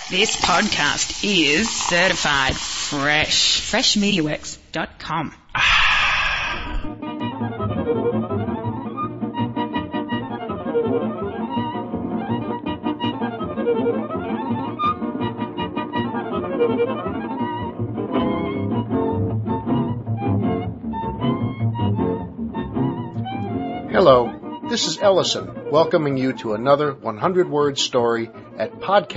This podcast is certified fresh. FreshMediaWorks.com. Hello, this is Ellison, welcoming you to another 100-word story at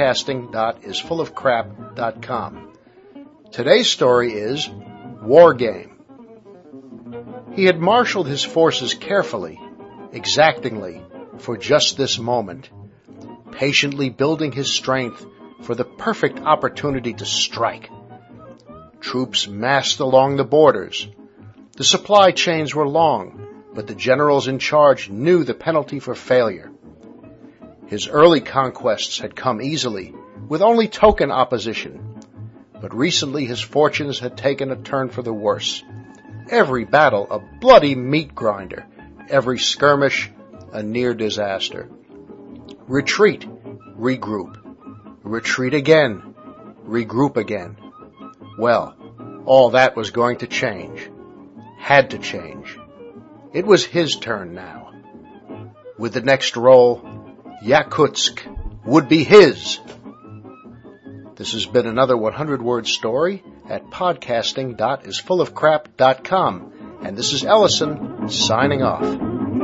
podcasting.isfullofcrap.com. Today's story is War Game. He had marshaled his forces carefully, exactingly, for just this moment, patiently building his strength for the perfect opportunity to strike. Troops massed along the borders. The supply chains were long, but the generals in charge knew the penalty for failure. His early conquests had come easily, with only token opposition. But recently his fortunes had taken a turn for the worse. Every battle a bloody meat grinder, every skirmish a near disaster. Retreat, regroup. Retreat again, regroup again. Well, all that was going to change. Had to change. It was his turn now. With the next roll, Yakutsk would be his. This has been another 100-word story at podcasting.isfullofcrap.com. And this is Ellison signing off.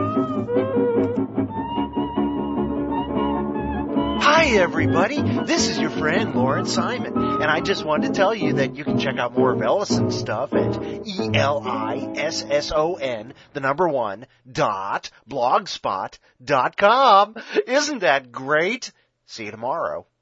Hi, everybody. This is your friend, Lawrence Simon. And I just wanted to tell you that you can check out more of Ellison's stuff at ELISSON1.blogspot.com. Isn't that great? See you tomorrow.